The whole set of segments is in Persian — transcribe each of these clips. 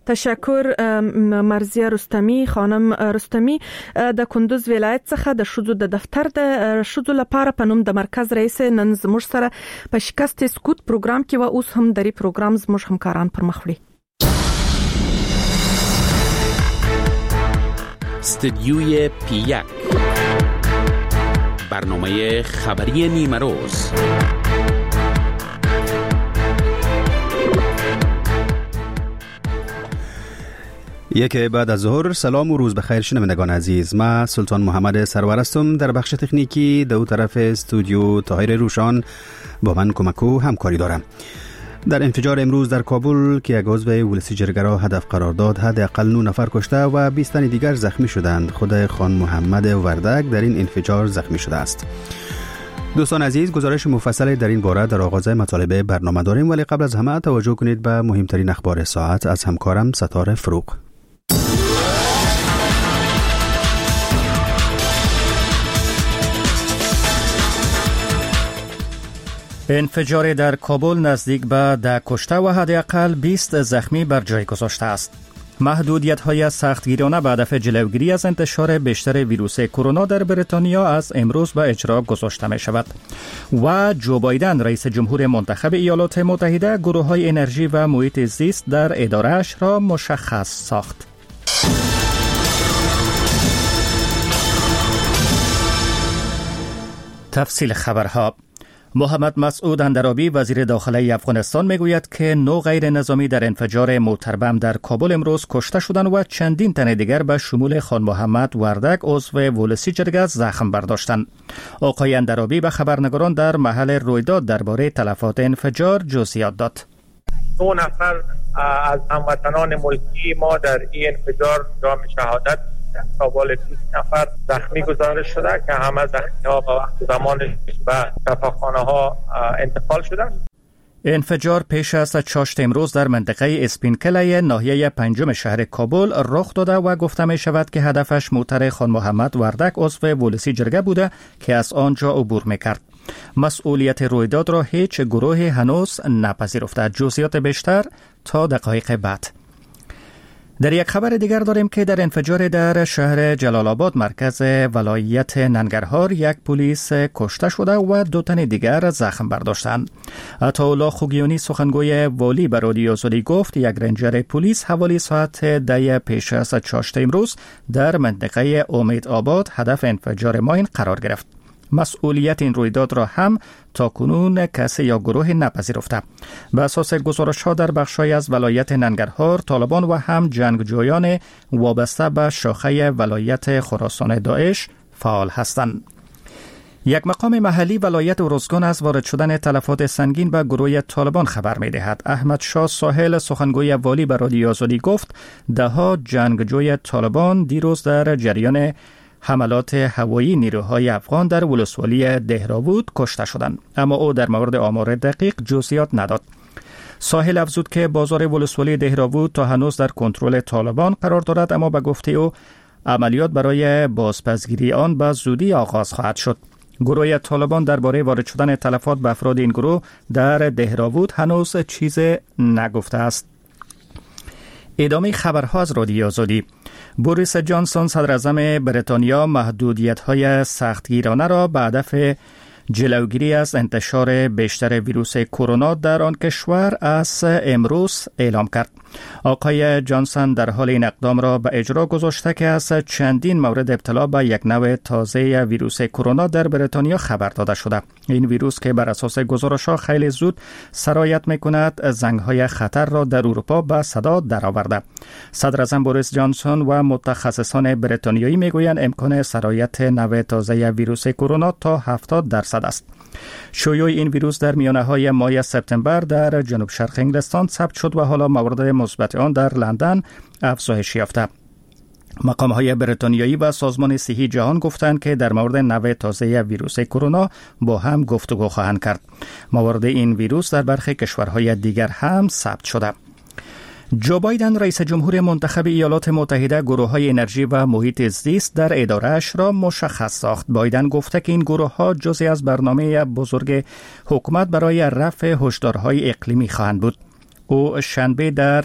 تشکر مرزیه رستمی. خانم رستمی د کندوز ولایت څخه د شذو د دفتر د شذو لپاره په نوم د مرکز رئیس نن زموږ سره په شکست سکوت پروګرام کې و. اوس هم دری پروګرام زموږ همکاران پر مخ وړي. استدیوی پیک، برنامه خبری نیمه روز. یک بعد از ظهر. سلام و روز بخیر شنوندگان عزیز. من سلطان محمد سرور هستم. در بخش تکنیکی دو طرف استودیو طاهر روشان با من کمک و همکاری دارم. در انفجار امروز در کابل که یک عضو ولسی جرگه را هدف قرار داد، حداقل 9 نفر کشته و 20 تن دیگر زخمی شدند. خود خان محمد وردک در این انفجار زخمی شده است. دوستان عزیز، گزارش مفصل در این باره در آغاز مطالب برنامه داریم، ولی قبل از همه توجه کنید به مهمترین اخبار ساعت از همکارم ستاره فروغ. انفجار در کابل نزدیک به 10 کشته و حداقل 20 زخمی بر جای گذاشته است. محدودیت‌های سختگیرانه به هدف جلوگیری از انتشار بیشتر ویروس کرونا در بریتانیا از امروز به اجرا گذاشته می شود و جو بایدن رئیس جمهور منتخب ایالات متحده گروه‌های انرژی و محیط زیست در اداره‌اش را مشخص ساخت. تفصیل خبرها. محمد مسعود اندرابی وزیر داخله افغانستان میگوید که 9 غیر نظامی در انفجار موتر بم در کابل امروز کشته شدند و چندین تن دیگر به شمول خان محمد وردک عضو ولسی جرگه زخم برداشتند. آقای اندرابی به خبرنگاران در محل رویداد درباره تلفات انفجار جزئیات داد. 9 نفر از هموطنان ملکی ما در این انفجار جام شهادت تا بالای 30 نفر زخمی گزارش شده که همه زخمی‌ها به وقت زمانش به شفاخانه‌ها انتقال شدند. انفجار پیش از چاشت امروز در منطقه اسپینکله ناحیه 5 شهر کابل رخ داده و گفته می شود که هدفش موتر خان محمد وردک عضو ولسی جرگه بوده که از آنجا عبور می‌کرد. مسئولیت رویداد را هیچ گروهی هنوز نپذیرفته. جزئیات بیشتر تا دقایق بعد. در یک خبر دیگر داریم که در انفجار در شهر جلال آباد مرکز ولایت ننگرهار یک پلیس کشته شده و 2 تن دیگر زخم برداشتند. عطاالله خوگیانی سخنگوی والی به رادیو آزادی گفت یک رنجر پلیس حوالی ساعت 10 پیش از چاشت امروز در منطقه امید آباد هدف انفجار ماین قرار گرفت. مسئولیت این رویداد را هم تا کنون کسی یا گروه نپذیرفته. به اساس گزارش‌ها در بخش‌های از ولایت ننگرهار، طالبان و هم جنگجویان وابسته به شاخه ولایت خراسان داعش فعال هستند. یک مقام محلی ولایت ارزگان از وارد شدن تلفات سنگین به گروه طالبان خبر می‌دهد. احمد شاه ساحل سخنگوی والی به رادیو آزادی گفت 10 جنگجوی طالبان دیروز در جریان حملات هوایی نیروهای افغان در ولسوالی دهراوود کشته شدند، اما او در مورد آمار دقیق جزئیات نداد. ساحل افزود که بازار ولسوالی دهراوود تا هنوز در کنترل طالبان قرار دارد، اما به گفته او عملیات برای بازپسگیری آن به زودی آغاز خواهد شد. گروه طالبان درباره وارد شدن تلفات به افراد این گروه در دهراوود هنوز چیز نگفته است. ادامه خبرها از رادیو آزادی. بوریس جانسون صدراعظم بریتانیا محدودیت‌های سختگیرانه را به هدف جلوگیری از انتشار بیشتر ویروس کرونا در آن کشور از امروز اعلام کرد. آقای جانسون در حال این اقدام را به اجرا گذاشته که از چندین مورد ابتلا به یک نوع تازه ویروس کرونا در بریتانیا خبر داده شده. این ویروس که بر اساس گزارش‌ها خیلی زود سرایت می‌کند، زنگ‌های خطر را در اروپا به صدا درآورده. صدراعظم بوریس جانسون و متخصصان بریتانیایی می‌گویند امکان سرایت نوع تازه ویروس کرونا تا 70% است. شیوع این ویروس در میانه‌های ماه سپتامبر در جنوب شرق انگلستان ثبت شد و حالا موارد مثبت آن در لندن افزایش یافته. مقام‌های بریتانیایی و سازمان صحی جهان گفتند که در مورد نوع تازه ویروس کرونا با هم گفتگو خواهند کرد. موارد این ویروس در برخی کشورهای دیگر هم ثبت شده. جو بایدن رئیس جمهور منتخب ایالات متحده گروه‌های انرژی و محیط زیست در اداره‌اش را مشخص ساخت. بایدن گفته که این گروه‌ها جزئی از برنامه بزرگ حکومت برای رفع هشدارهای اقلیمی خواهند بود. او شنبه در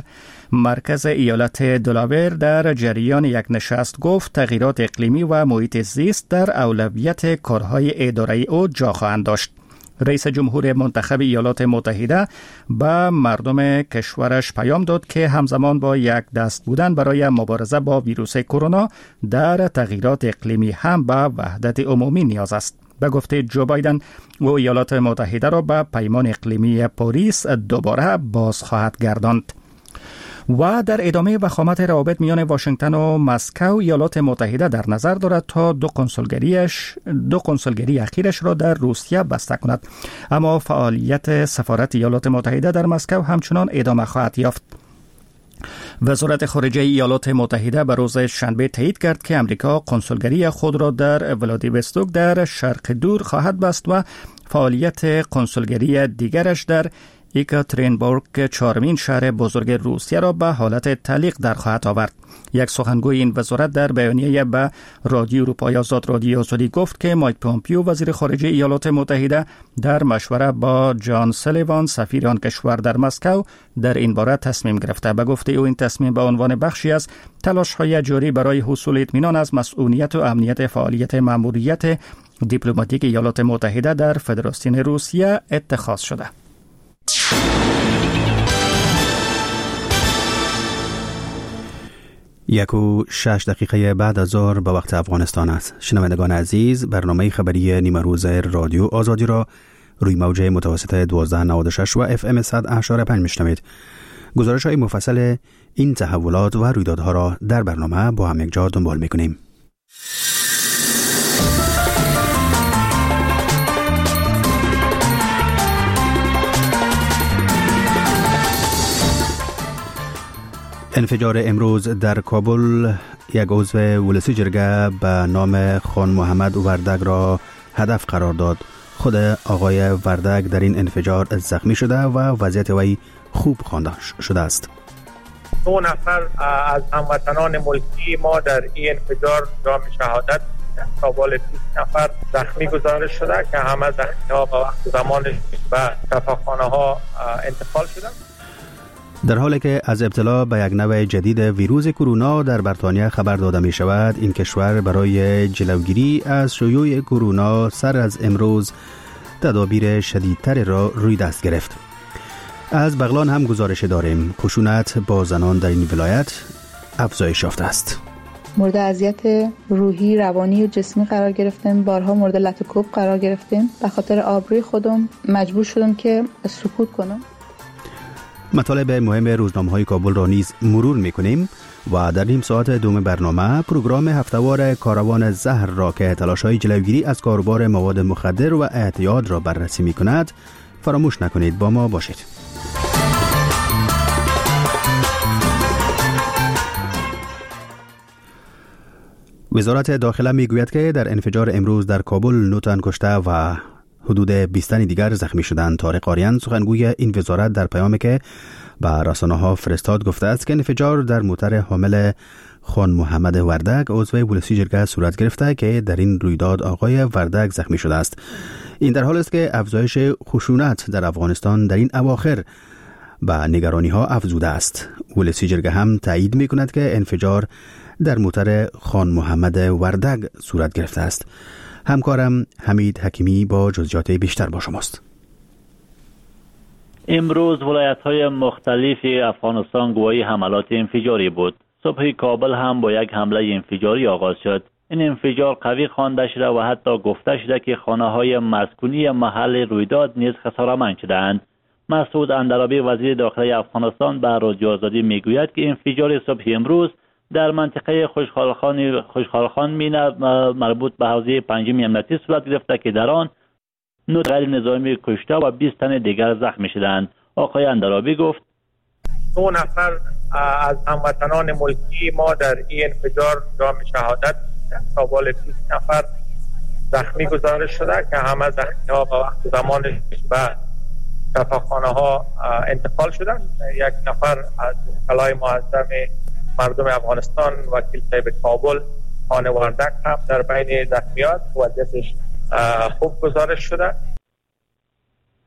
مرکز ایالت دلاور در جریان یک نشست گفت تغییرات اقلیمی و محیط زیست در اولویت کارهای اداری او جا خواهند داشت. رئیس جمهور منتخب ایالات متحده به مردم کشورش پیام داد که همزمان با یک دست بودن برای مبارزه با ویروس کرونا در تغییرات اقلیمی هم به وحدت عمومی نیاز است. به گفته جو بایدن و ایالات متحده را به پیمان اقلیمی پاریس دوباره باز خواهد گرداند. و در ادامه وخامت روابط میان واشنگتن و مسکو، ایالات متحده در نظر دارد تا دو کنسولگری اخیرش را در روسیه بسته کند، اما فعالیت سفارت ایالات متحده در مسکو همچنان ادامه خواهد یافت. وزارت خارجه ایالات متحده به روز شنبه تایید کرد که امریکا کنسولگری خود را در ولادیوستوک در شرق دور خواهد بست و فعالیت کنسولگری دیگرش در ایکاترینبورگ، چهارمین شهر بزرگ روسیه، را به حالت تعلیق در خواهد آورد. یک سخنگوی این وزارت در بیانیه به رادیو اروپای آزاد رادیو آزادی گفت که مایک پومپیو وزیر خارجه ایالات متحده در مشوره با جان سلیوان سفیر آن کشور در مسکو در این باره تصمیم گرفته. به گفته او این تصمیم به عنوان بخشی از تلاش‌های جاری برای حصول اطمینان از مسئولیت و امنیت فعالیت ماموریت دیپلماتیک ایالات متحده در فدراسیون روسیه اتخاذ شده. 1:06 بعد از ظهر به وقت افغانستان است. شنوندگان عزیز، برنامه خبری نیمه روز رادیو آزادی را روی موج متوسط 1296 و FM 100.5 میشنوید. گزارش های مفصل این تحولات و رویدادها را در برنامه با هم یک جا دنبال میکنیم. انفجار امروز در کابل، یک عضو ولسی جرگه به نام خان محمد وردگ را هدف قرار داد. خود آقای وردگ در این انفجار زخمی شده و وضعیت وی خوب خوانده شده است. 2 نفر از هموطنان ملکی ما در این انفجار جام شهادت کابل 30 نفر زخمی گزارش شده که همه زخمی‌ها به وقت زمانش به شفاخانه‌ها انتقال شدند. در حالی که از ابتلا به یک نوع جدید ویروس کرونا در بریتانیا خبر داده می شود، این کشور برای جلوگیری از شیوع کرونا سر از امروز تدابیر شدیدتر را روی دست گرفت. از بغلان هم گزارش داریم. خشونت با زنان در این ولایت افزایش یافته است. مورد اذیت روحی، روانی و جسمی قرار گرفتیم. بارها مورد لط و کوب قرار گرفتیم. به خاطر آبروی خودم مجبور شدم که سکوت کنم. مطالب مهم روزنامه‌های کابل را نیز مرور می‌کنیم و در نیم ساعت دوم برنامه پروگرام هفته‌وار کاروان زهر را که تلاش‌های جلوگیری از کاروبار مواد مخدر و اعتیاد را بررسی می‌کند فراموش نکنید. با ما باشید. وزارت داخله میگوید که در انفجار امروز در کابل 9 تن کشته و حدود 20 تن دیگر زخمی شدند. طارق آریان سخنگوی این وزارت در پیامی که به رسانه‌ها فرستاد گفته است که انفجار در موتر حامل خان محمد وردگ عضو ولسی جرگه صورت گرفته که در این رویداد آقای وردگ زخمی شده است. این در حال است که افزایش خشونت در افغانستان در این اواخر به نگرانی‌ها افزوده است. ولسی جرگه هم تایید می‌کند که انفجار در موتر خان محمد وردگ صورت گرفته است. همکارم حمید حکیمی با جزئیات بیشتر با شماست. امروز ولایت‌های مختلف افغانستان گواهی حملات انفجاری بود. صبح کابل هم با یک حمله انفجاری آغاز شد. این انفجار قوی خوانده شده و حتی گفته شده که خانه‌های مسکونی محل رویداد نیز خساره‌مند شدند. مسعود اندرابی وزیر داخلی افغانستان به رادیو آزادی میگوید که انفجار صبح امروز در منطقه خوشحالخان مینه مربوط به حوزه 5 امنیتی صورت گرفته که در آن 9 غیر نظامی کشته و 20 تن دیگر زخمی شدند. آقای اندرابی گفت 2 نفر از هموطنان ملکی ما در این انفجار جام شهادت کابل 30 نفر زخمی گزارش شده که همه زخمی‌ها به وقت زمانش به شفاخانه‌ها انتقال شدند. 1 نفر از وکلای معظم مردم افغانستان وکیل صاحب کابل خان وردگ هم در بین زخمیات وضعیتش خوب گزارش شده.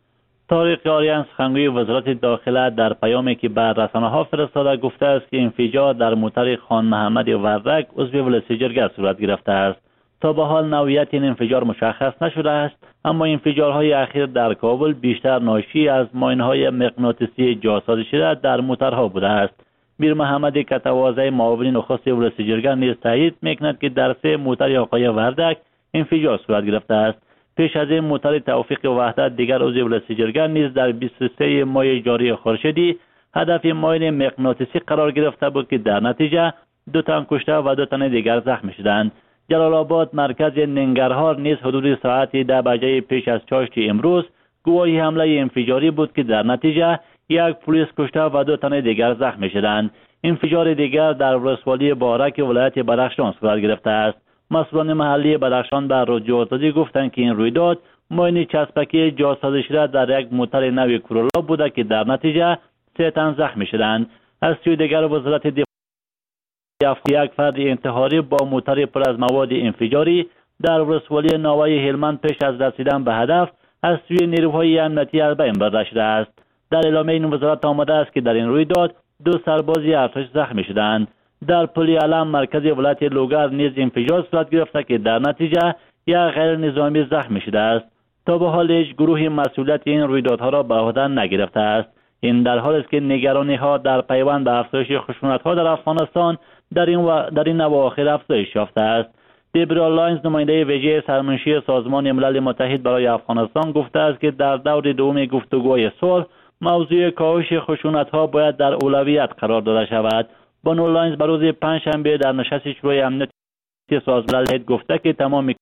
طارق آریان سخنگوی وزارت داخله در پیامی که به رسانه‌ها فرستاده گفته است که انفجار در موتر خان محمد وردک عضو ولسی جرگه صورت گرفته است. تا به حال نوعیت این انفجار مشخص نشده است، اما انفجارهای اخیر در کابل بیشتر ناشی از ماین‌های مغناطیسی جاسازی شده در موترها بوده است. میر محمد کتوازه معاون نخست ولسی جرگه نیز تایید می‌کند که در 3 موتر آقای وردک انفجار صورت گرفته است. پیش از این موتر توفیق وحدت دیگر عضو ولسی جرگه نیز در 23 ماه جاری خورشیدی هدف ماین مغناطیسی قرار گرفته بود که در نتیجه 2 تن کشته و 2 تن دیگر زخمی شدند. جلال آباد مرکز ننگرهار نیز حدود ساعت 10 بجه پیش از چاشت امروز گواهی حمله انفجاری بود که در نتیجه 1 پلیس کشته و 2 تن دیگر زخمی شدند. انفجار دیگر در ولسوالی بارک ولایت بدخشان صورت گرفته است. مسئولان محلی بدخشان به رادیو آزادی گفتند که این رویداد ماین چسبکی جاسازی شده در یک موتر نو کرولا بوده که در نتیجه 3 تن زخمی شدند. از سوی دیگر وزارت دفاع یک فرد انتحاری با موتر پر از مواد انفجاری در ولسوالی ناوه هلمند پیش از رسیدن به هدف از سوی نیروهای امنیتی از بین برده شده است. در اعلامیه این وزارت آمده است که در این رویداد 2 سرباز ارتش زخمی شدند. در پلی علم مرکز ولایت لوگر نیز انفجار صورت گرفته که در نتیجه یک غیر نظامی زخمی شده است. تا به حال هیچ گروهی مسئولیت این رویدادها را به عهده نگرفته است. این در حالی است که نگرانی‌ها در پیوند به افزایش خشونت‌ها در افغانستان در این اواخر افزایش یافته است. دیبرا لاینز نماینده ویژه سرمنشی سازمان ملل متحد برای افغانستان گفته است که در دور دوم گفتگوهای صلح موضوع کاهش خشونت‌ها باید در اولویت قرار داده شود. بانو لاینز به روز پنجشنبه در نشست شورای امنیت سازمان ملل گفته که تمام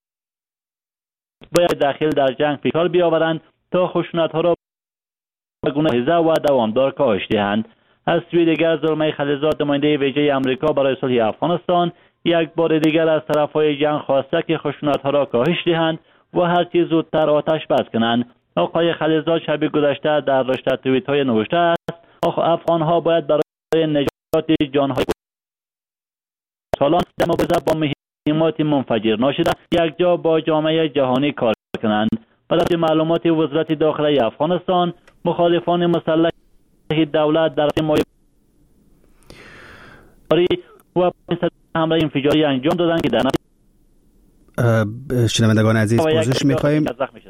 باید داخل در جنگ فشار بیاورند تا خشونت‌ها را به گونه و دوامدار کاهش دهند. از سوی دیگر زلمه خلیلزاد نماینده ویژه آمریکا برای صلح افغانستان یک بار دیگر از طرفهای جنگ خواسته که خشونت‌ها را کاهش دهند و هر چیز زودتر آتش بس کنند. آقای خلیلزاد شب گذشته در رشته توییت‌های نوشته است افغان‌ها باید برای نجات جان‌های سالان در مبارزه با مهمات منفجر ناشده یک جا با جامعه جهانی کار کنند. بر معلومات وزارت داخله افغانستان مخالفان مسلح دولت در ماه و حمله انفجاری انجام دادند که در شنوندگان عزیز پوزش می‌خواهیم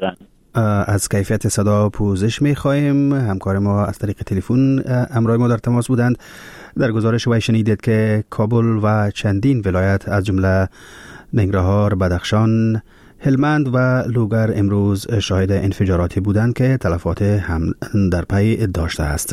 از کیفیت صدا پوزش می‌خواهیم. همکار ما از طریق تلفن همراه ما در تماس بودند. در گزارش وی شنیدید که کابل و چندین ولایت از جمله ننگرهار، بدخشان، هلمند و لوگر امروز شاهد انفجاراتی بودند که تلفات هم در پی داشته است.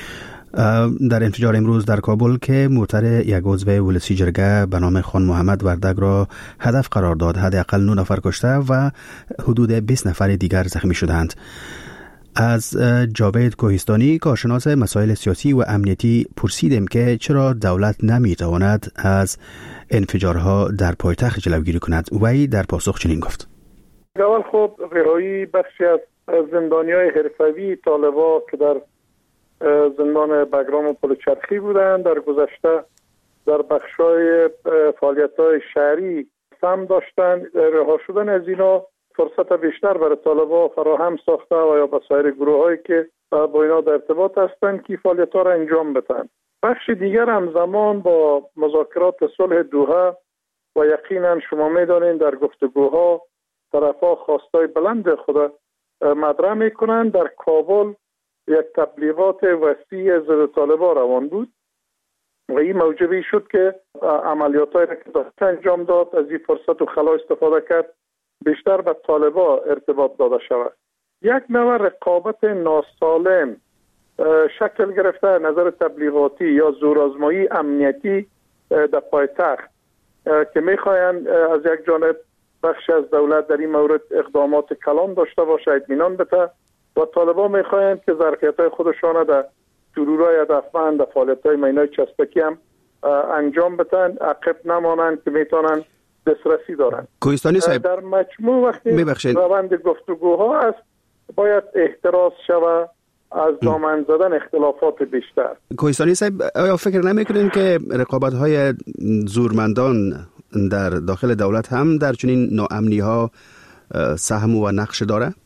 در انفجار امروز در کابل که موتر یک عضو ولسی جرگه به نام خان محمد وردک را هدف قرار داد، حداقل 9 نفر کشته و حدود 20 نفر دیگر زخمی شدند. از جاوید کوهستانی کارشناس مسائل سیاسی و امنیتی پرسیدیم که چرا دولت نمیتواند از انفجارها در پایتخت جلوگیری کند. وی در پاسخ چنین گفت: اول خب رهایی بخشی از زندانیای حرفه‌ای طالبان که در زندان بگرام و پلچرخی بودند در گذشته در بخشای فعالیت‌های شهری سهم داشتند، رها شدن از اینا فرصت بیشتر برای طالبان فراهم ساخته و یا به سایر گروه‌هایی که با اینا در ارتباط هستند که فعالیت‌ها را انجام بدن. بخش دیگر همزمان با مذاکرات صلح دوحه و یقینا شما می‌دانید در گفتگوها طرف‌ها خواستای بلند خود مطرح می‌کنند. در کابل یک تبلیغات وسیع ضد طالبان روان بود و این موجبی شد که عملیات‌هایی را که داشت انجام داد از این فرصت و خلا استفاده کرد بیشتر به طالبان ارتباط داده شود. یک نوع رقابت ناسالم شکل گرفته نظر تبلیغاتی یا زورآزمایی امنیتی در پایتخت که میخواین از یک جانب بخش از دولت در این مورد اقدامات کلان داشته باشه، اطمینان بده و طالبان میخواین که ظرفیت‌های خودشان در ترورای هدفمند در فعالیت‌های مینای چسبکی هم انجام بدن، عقب نمانند که میتونن دسترسی دارن. کوهستانی صاحب در مجموع وقتی روند گفتگوها است باید احتراز شود از دامن زدن اختلافات بیشتر. کوهستانی صاحب آیا فکر نمی‌کنین که رقابت‌های زورمندان در داخل دولت هم در چنین ناامنی‌ها سهم و نقش داره؟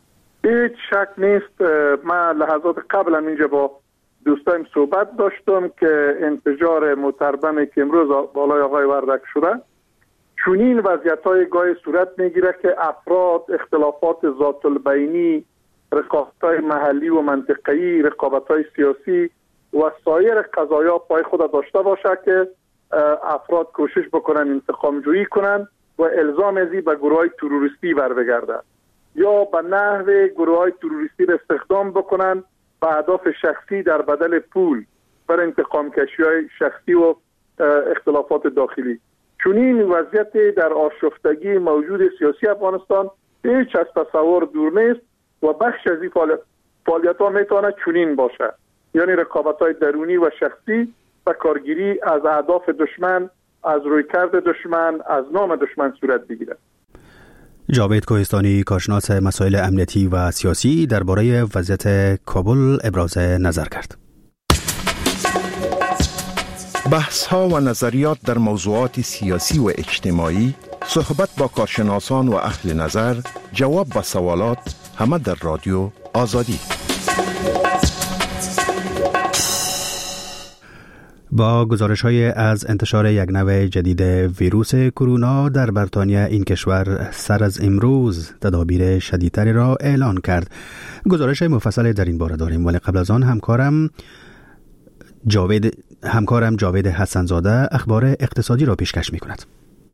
هیچ شک نیست. من لحظات قبل هم اینجا با دوستایم صحبت داشتم که انفجار متربمی که امروز بالای آقای وردک شده چونین وضعیت‌های گاهی صورت میگیره که افراد اختلافات ذات البینی، رقابت‌های محلی و منطقه‌ای، رقابت‌های سیاسی و سایر قضایا پای خود داشته باشه که افراد کوشش بکنن انتقام جویی کنن و الزام ازی به گروه‌های تروریستی بر بگرده یا به نحو گروه‌های تروریستی را استخدام بکنن به اهداف شخصی در بدل پول بر انتقام کشی‌های شخصی و اختلافات داخلی. چونین وضعیت در آشفتگی موجود سیاسی افغانستان هیچ از تصور دور نیست و بخش از این فعالیت‌ها میتونه چونین باشه، یعنی رقابت‌های درونی و شخصی و کارگیری از اهداف دشمن، از رویکرد دشمن، از نام دشمن صورت بگیرد. جاوید کوهستانی، کارشناس مسائل امنیتی و سیاسی، درباره وضعیت کابل ابراز نظر کرد. بحث‌ها و نظریات در موضوعات سیاسی و اجتماعی، صحبت با کارشناسان و اهل نظر، جواب به سوالات، همه در رادیو آزادی. با گزارش‌های از انتشار یک نوع جدید ویروس کرونا در بریتانیا، این کشور سر از امروز تدابیر شدیدتری را اعلان کرد. گزارش مفصل در این باره داریم، ولی قبل از آن همکارم جاوید حسنزاده اخبار اقتصادی را پیشکش می‌کند.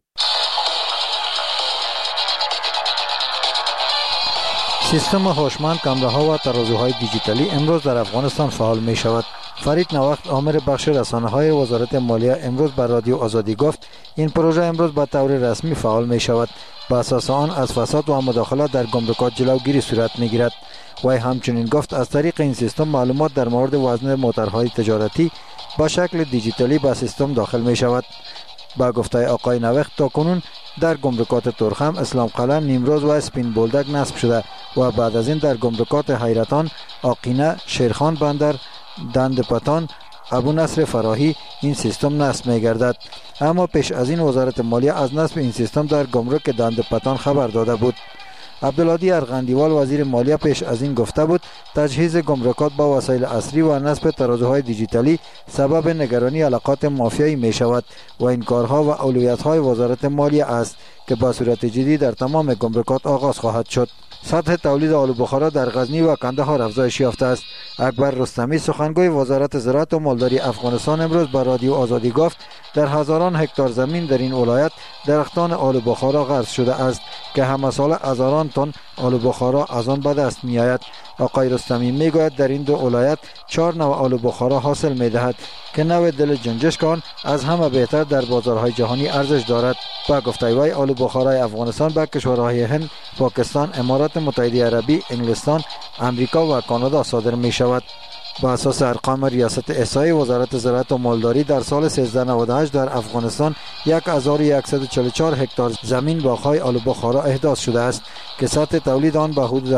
سیستم هوشمند کامراها و ترازوهای دیجیتالی امروز در افغانستان فعال می شود. فرید نوخت، آمر بخش رسانه‌های وزارت مالیه، امروز بر رادیو آزادی گفت این پروژه امروز به طور رسمی فعال می شود. به اساس آن از فساد و مداخلت در گمرکات جلوگیری صورت می گیرد. وی همچنین گفت از طریق این سیستم معلومات در مورد وزن موترهای تجارتی با شکل دیجیتالی به سیستم داخل می شود. با گفته آقای نوخت تاکنون در گمرکات ترخم، اسلام قلعه، نیمروز و اسپین بولدک نصب شده و بعد از این در گمرکات حیرتان، آقینه، شیرخان بندر، دند پتان، ابو نصر فراهی این سیستم نصب می گردد. اما پیش از این وزارت مالیه از نصب این سیستم در گمرک دند پتان خبر داده بود. عبدالهادی ارغندیوال وزیر مالیه پیش از این گفته بود تجهیز گمرکات با وسایل عصری و نصب ترازوهای دیجیتالی سبب نگرانی علاقات مافیایی می شود و این کارها و اولویت‌های وزارت مالیه است که با صورت جدی در تمام گمرکات آغاز خواهد شد. سطح تولید آلو بخارا در غزنی و کندهار افزایش یافته است. اکبر رستمی، سخنگوی وزارت زراعت و مالداری افغانستان، امروز به رادیو آزادی گفت در هزاران هکتار زمین در این ولایت درختان آلو بخارا غرس شده است که همه سال هزاران تن آلو بخارا از آن به دست می آید. آقای رستمی می گوید در این دو ولایت 4 نوع آلو بخارا حاصل می دهد که نوع دل جنجشکان از همه بهتر در بازارهای جهانی ارزش دارد. با گفته وی آلو بخارای افغانستان به کشورهای هند، پاکستان، امارات متحده عربی، انگلستان، امریکا و کانادا صادر می شود. با اساس ارقام ریاست احصایی وزارت زراعت و مالداری در سال 1398 در افغانستان 1144 هکتار زمین باغ‌های آلو بخارا احداث شده است که سطح تولید آن به حدود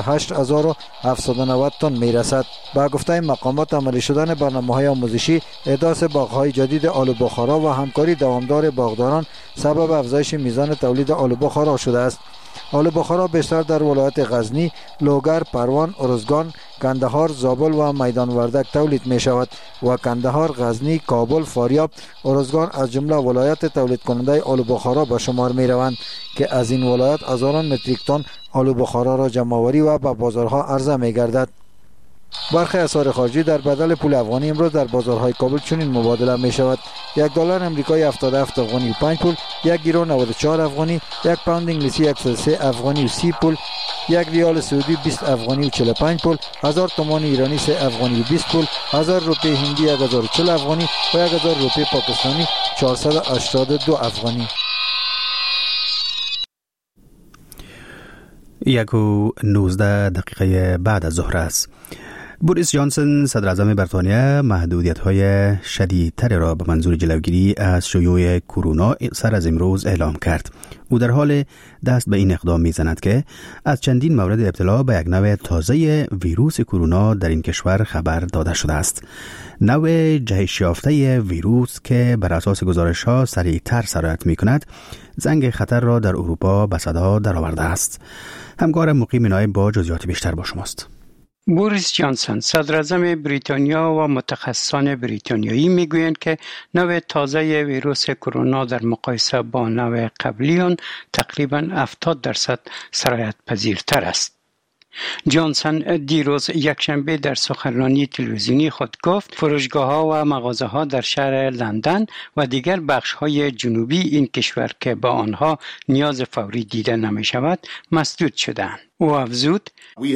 8790 تن میرسد. با گفته مقامات عملی شدن برنامه‌های آموزشی، احداث باغ‌های جدید آلو بخارا و همکاری دوامدار باغداران سبب افزایش میزان تولید آلو بخارا شده است. آلو بخارا بیشتر در ولایت غزنی، لوگر، پروان، ارزگان، کندهار، زابل و میدان وردک تولید می شود و کندهار، غزنی، کابل، فاریاب، ارزگان از جمله ولایت تولید کننده آلو بخارا به شمار می روند که از این ولایت هزاران متریک تن آلو بخارا را جمع آوری و به بازارها عرضه می گردد. برخی اسعار خارجی در بدل پول افغانی امروز در بازارهای کابل چنین مبادله می شود: $1 امریکایی 77 افغانی و 5 پول، 1 یورو 94 افغانی، 1 پوند انگلیسی 103 افغانی و 30 پول، 1 ریال سعودی 20 افغانی و 45 پول، 1000 تومان ایرانی 3 افغانی و 20 پول، 1000 روپیه هندی 1040 افغانی و 1000 روپیه پاکستانی 482 افغانی. 1:19 بعد از ظهر است. بوریس جانسون صدر اعظم بریتانیا محدودیت‌های شدیدتر را به منظور جلوگیری از شیوع کرونا سر از امروز اعلام کرد. او در حال دست به این اقدام می‌زند که از چندین مورد ابتلا به یک نوع تازه ویروس کرونا در این کشور خبر داده شده است. نوع جهش یافته ویروس که بر اساس گزارش‌ها سریعتر سرایت می‌کند، زنگ خطر را در اروپا به صدا درآورده است. همکارم مقیم نایب با جزئیات بیشتر با شماست. بوریس جانسون صدر اعظم بریتانیا و متخصصان بریتانیایی میگویند که نوع تازه ویروس کرونا در مقایسه با نوع قبلی آن تقریباً 70% سرایت پذیرتر است. جانسون دیروز یکشنبه در سخنرانی تلویزیونی خود گفت فروشگاه‌ها و مغازه‌ها در شهر لندن و دیگر بخش‌های جنوبی این کشور که با آنها نیاز فوری دیده نمی‌شود مسدود شدند. او افزود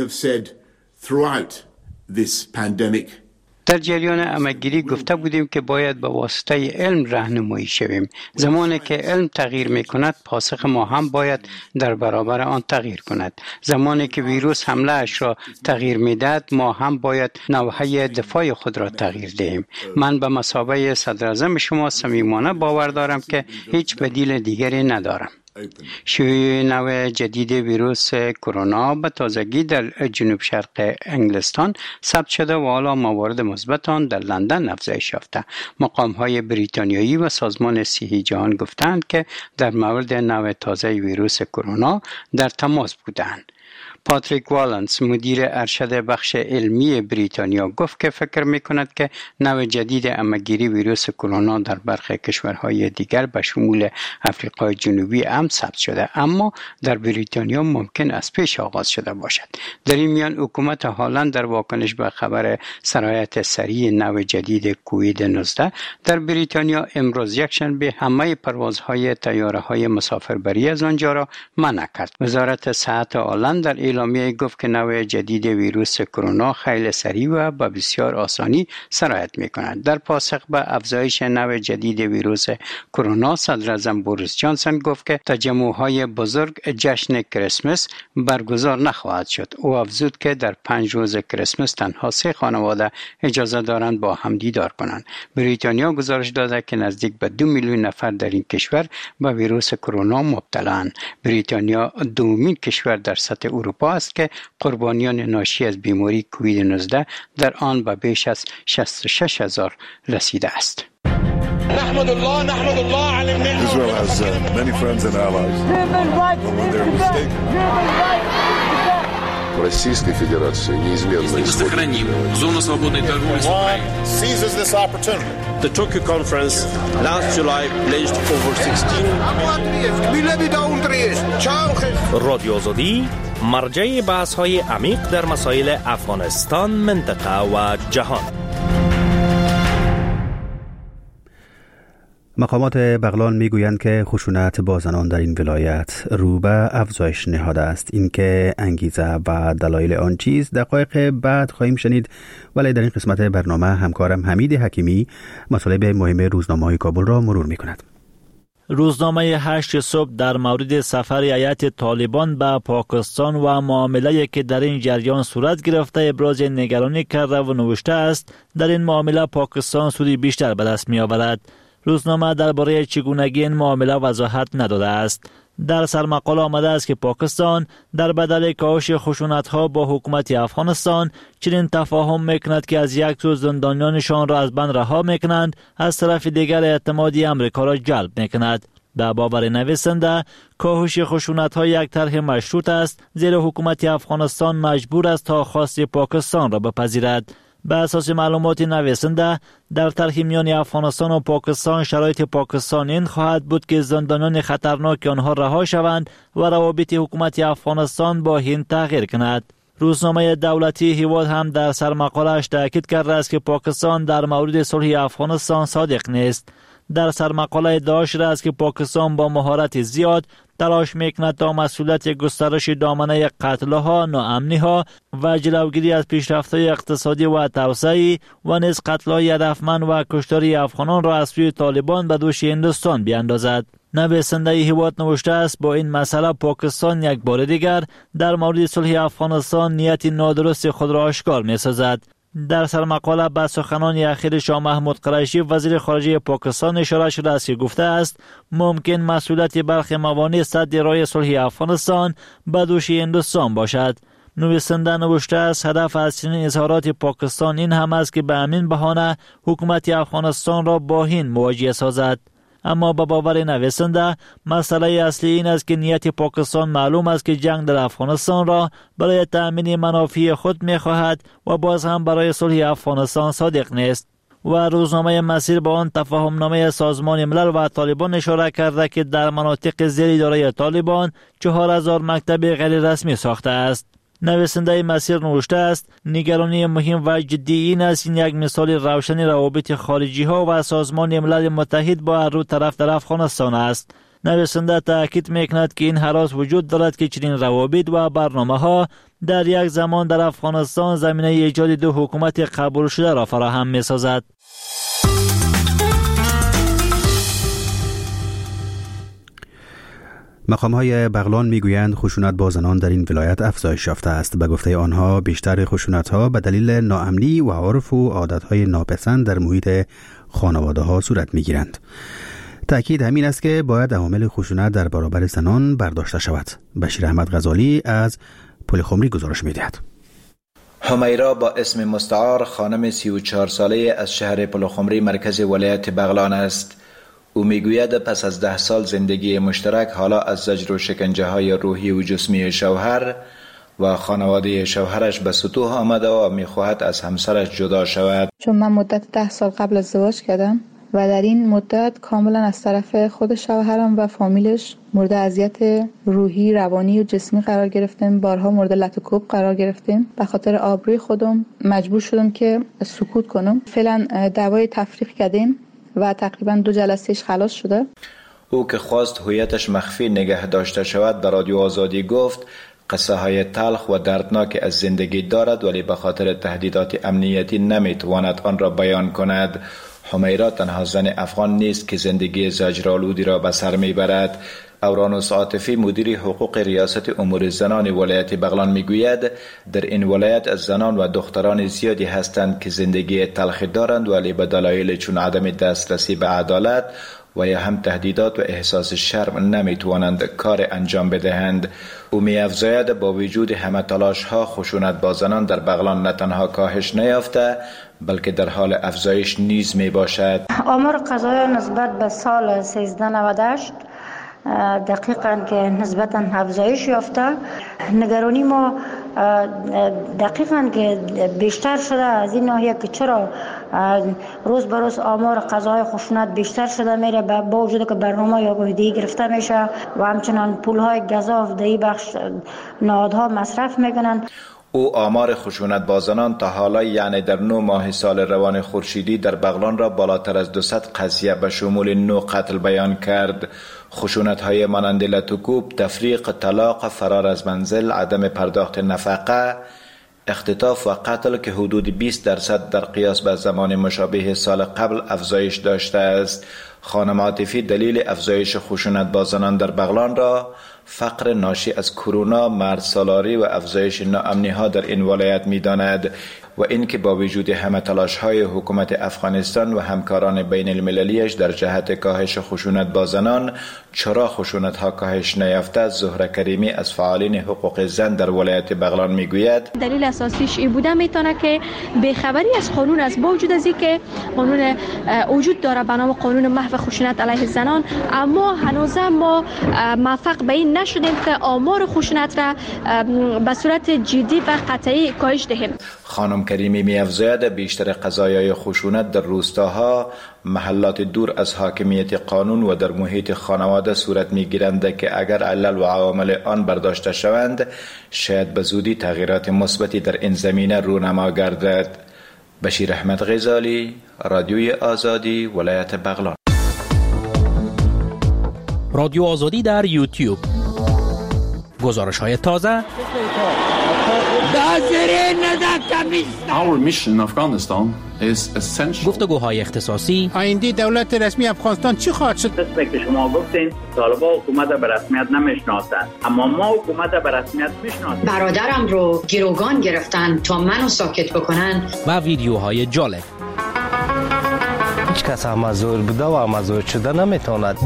throughout this pandemic. در جریان امه‌گیری گفته بودیم که باید به واسطه علم راهنمایی شویم. زمانی که علم تغییر می‌کند، پاسخ ما هم باید در برابر آن تغییر کند. زمانی که ویروس حمله اش را تغییر می‌دهد، ما هم باید نوحه دفاع خود را تغییر دهیم. من به مثابه صدر اعظم شما صمیمانه باور دارم که هیچ بدیل دیگری ندارم. شیوع نوع جدید ویروس کرونا به تازگی در جنوب شرق انگلستان ثبت شده و حالا موارد مثبت آن در لندن افزایش یافته. مقام‌های بریتانیایی و سازمان صحی جهان گفتند که در مورد نوع تازه ویروس کرونا در تماس بودند. پاتریک والنس مدیر ارشد بخش علمی بریتانیا گفت که فکر می‌کند که نوع جدید امه‌گیری ویروس کرونا در برخی کشورهای دیگر به شمول آفریقای جنوبی هم ثبت شده، اما در بریتانیا ممکن است پیش آغاز شده باشد. در این میان حکومت هالند در واکنش به خبر سرایت سریع نوع جدید کووید 19 در بریتانیا امروز یکشنبه همه پروازهای طیاره‌های مسافربری از آنجا را منع کرد. وزارت صحت هالند در اعلامیه گفت که نوع جدید ویروس کرونا خیلی سریع و با بسیار آسانی سرایت می‌کند. در پاسخ به افزایش نوع جدید ویروس کرونا، صدر اعظم بوریس جانسون گفت که تجمع‌های بزرگ جشن کریسمس برگزار نخواهد شد. او افزود که در 5 روز کریسمس تنها 3 خانواده اجازه دارند با هم دیدار کنند. بریتانیا گزارش داده که نزدیک به 2 میلیون نفر در این کشور به ویروس کرونا مبتلایند. بریتانیا دومین کشور در سطح اروپا است که قربانیان ناشی از بیماری کووید 19 در آن به بیش از 66,000 رسیده است. نحمد الله على النعمة. Israel has many friends and allies. Российской Федерации неизменно сохраним зону свободной торговли с Украиной. Seizes this opportunity. The Tokyo conference last July pledged over 16 رادیو آزادی مرجع بحث‌های عمیق در مسائل افغانستان، منطقه و جهان. مقامات بغلان میگویند که خشونت با زنان در این ولایت رو به افزایش نهاده است. این که انگیزه و دلایل آن چیز دقایق بعد خواهیم شنید، ولی در این قسمت برنامه همکارم حمید حکیمی مطالب مهم روزنامه‌های کابل را مرور می‌کند. روزنامه 8 صبح در مورد سفر هیئت طالبان به پاکستان و معامله‌ای که در این جریان صورت گرفته ابراز نگرانی کرده و نوشته است در این معامله پاکستان سودی بیشتر به دست می‌آورد. روزنامه درباره چگونگی این معامله وضاحت نداده است. در سرمقاله آمده است که پاکستان در بدل کاهش خشونت‌ها با حکومت افغانستان چنین تفاهم می‌کند که از یک سو زندانیانشان را از بند رها می‌کنند، از طرف دیگر اعتمادی امریکا را جلب می‌کند. به باور نویسنده کاهش خشونت‌ها یک طرح مشروط است، زیرا حکومت افغانستان مجبور است تا خواست پاکستان را بپذیرد. به اساس معلومات نویسنده در طرح میان افغانستان و پاکستان شرایط پاکستان این خواهد بود که زندانیان خطرناک آنها رها شوند و روابط حکومت افغانستان با هند تغییر کند. روزنامه دولتی هیواد هم در سرمقاله‌اش تاکید کرده است که پاکستان در مورد صلح افغانستان صادق نیست. در سرمقاله ادعا شده است که پاکستان با مهارت زیاد تلاش میکند تا مسئولیت گسترش دامنه قتل‌ها، ناامنی‌ها و جلوگیری از پیشرفت‌های اقتصادی و توسعه‌ای و نیز قتل‌های هدفمند و کشتاری افغانان را از سوی طالبان به دوش هندوستان بیاندازد. نویسنده هیواد نوشته است با این مسئله پاکستان یک بار دیگر در مورد صلح افغانستان نیت نادرست خود را آشکار می‌سازد. در سرمقاله به سخنان اخیر شاه محمود قریشی وزیر خارجه پاکستان اشاره شده است که گفته است ممکن مسئولیت برخی موانع سد راه صلح افغانستان به دوش هندوستان باشد. نویسنده نوشته است هدف از چنین اظهارات پاکستان این هم است که به همین بهانه حکومت افغانستان را با هند مواجه سازد. اما به باور نویسنده مسئله اصلی این است که نیت پاکستان معلوم است که جنگ در افغانستان را برای تأمین منافع خود می‌خواهد و باز هم برای صلح افغانستان صادق نیست. و روزنامه مسیر با آن تفاهمنامه سازمان ملل و طالبان اشاره کرده که در مناطق زیر اداره طالبان 4000 مکتب غیر رسمی ساخته است. نویسنده مسیر نوشته است نگرانی مهم و جدی این است این یک مثال روشن روابط خارجی ها و سازمان ملل متحد با هر دو طرف در افغانستان است. نویسنده تاکید میکند که این هراس وجود دارد که چنین روابط و برنامه ها در یک زمان در افغانستان زمینه ایجاد دو حکومت قبول شده را فراهم می سازد. مقام‌های بغلان میگویند خشونت با زنان در این ولایت افزایش یافته است. به گفته آنها بیشتر خشونت‌ها به دلیل ناامنی و عرف و عادت‌های ناپسند در محیط خانواده‌ها صورت می‌گیرند. تأکید همین است که باید عوامل خشونت در برابر زنان برداشته شود. بشیر احمد غزالی از پلخمری گزارش می‌دهد. حمیرا با اسم مستعار خانم 34 ساله از شهر پلخمری مرکز ولایت بغلان است. او میگوید پس از 10 سال زندگی مشترک حالا از زجر و شکنجه های روحی و جسمی شوهر و خانواده شوهرش به سطوح آمده و میخواهد از همسرش جدا شود. چون من مدت 10 سال قبل ازدواج کردم و در این مدت کاملا از طرف خود شوهرم و فامیلش مورد اذیت روحی، روانی و جسمی قرار گرفتیم. بارها مورد لط و کوب قرار گرفتیم. به خاطر آبروی خودم مجبور شدم که سکوت کنم. فعلا دعوای تفریق کردیم و تقریبا 2 جلسهش خلاص شده. او که خواست هویتش مخفی نگه داشته شود به رادیو آزادی گفت قصه های تلخ و دردناک از زندگی دارد ولی به خاطر تهدیدات امنیتی نمیتواند آن را بیان کند. حمیرا تنها زن افغان نیست که زندگی زجرآلودی را به سر میبرد. اورانوس عاطفی مدیر حقوق ریاست امور زنان ولایت بغلان میگوید در این ولایت از زنان و دختران زیادی هستند که زندگی تلخی دارند ولی به دلایل چون عدم دسترسی به عدالت و یا هم تهدیدات و احساس شرم نمیتوانند کار انجام بدهند. او می‌افزاید با وجود همه تلاش‌ها خشونت با زنان در بغلان نه تنها کاهش نیافته بلکه در حال افزایش نیز میباشد. آمار قضایی نسبت به سال 1398 دقیقاً که نسبتاً افزایش یافته. نگرانی ما دقیقاً که بیشتر شده از این ناحیه که چرا روز به روز آمار قضاهای خشونت بیشتر شده میره با وجود که برنامه یاگاهی گرفته میشه و همچنان پولهای گزاف در این بخش نهادها مصرف میکنن. او آمار خشونت با زنان تا حالا یعنی در 9 ماه سال روان خورشیدی در بغلان را بالاتر از 200 قضیه به شمول 9 قتل بیان کرد. خشونت های مانند لط و کوب، تفریق، طلاق، فرار از منزل، عدم پرداخت نفقه، اختطاف و قتل که حدود 20% در قیاس به زمان مشابه سال قبل افزایش داشته است. خانم عاطفی دلیل افزایش خشونت با زنان در بغلان را فقر ناشی از کرونا، مردسالاری و افزایش ناامنی ها در این ولایت می داند و اینکه با وجود همه تلاش های حکومت افغانستان و همکاران بین المللیش در جهت کاهش خشونت با زنان چرا خشونت ها کاهش نیافته. زهره کریمی از فعالین حقوق زن در ولایت بغلان می گوید دلیل اساسیش این بوده میتونه که بیخبری از قانون است. با وجود از اینکه قانون وجود داره به نام قانون محو خشونت علیه زنان، اما هنوز ما موفق به این نشدیم که آمار خشونت را به صورت جدی و قطعی کاهش دهیم. خانم کریمی می‌افزاید بیشتر قضایای خشونت در روستاها، محلات دور از حاکمیت قانون و در محیط خانواده صورت می‌گیرند که اگر علل و عوامل آن برداشته شوند شاید به زودی تغییرات مثبتی در این زمینه رونما گردد. بشیر احمد غزالی، رادیوی آزادی، ولایت بغلان. رادیو آزادی در یوتیوب، گزارش‌های تازه، Our mission in Afghanistan is essential. گفتگوهای اختصاصی. آینده دولت رسمی افغانستان چی خواهد شد؟ مثل که شما گفتین طالبان حکومت به رسمیت نمیشناسند، اما ما حکومت به رسمیت میشناسیم. برادرم رو گروگان گرفتن تا منو ساکت بکنن. و ویدیوهای جالب. هیچ کس مزور بوده و مزور شده نمیتواند.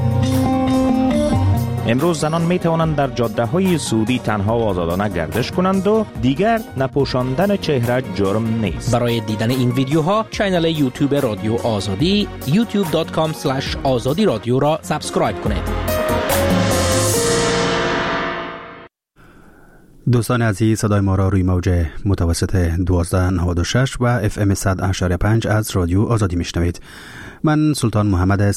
امروز زنان می توانند در جاده های سعودی تنها و آزادانه گردش کنند و دیگر نپوشاندن چهره جرم نیست. برای دیدن این ویدیوها چینل یوتیوب رادیو آزادی youtube.com/azadi رادیو را سابسکرایب کنید. دوستان عزیز، صدای ما را روی موج متوسط 1296 و FM 100.5 از رادیو آزادی میشنوید. من سلطان محمد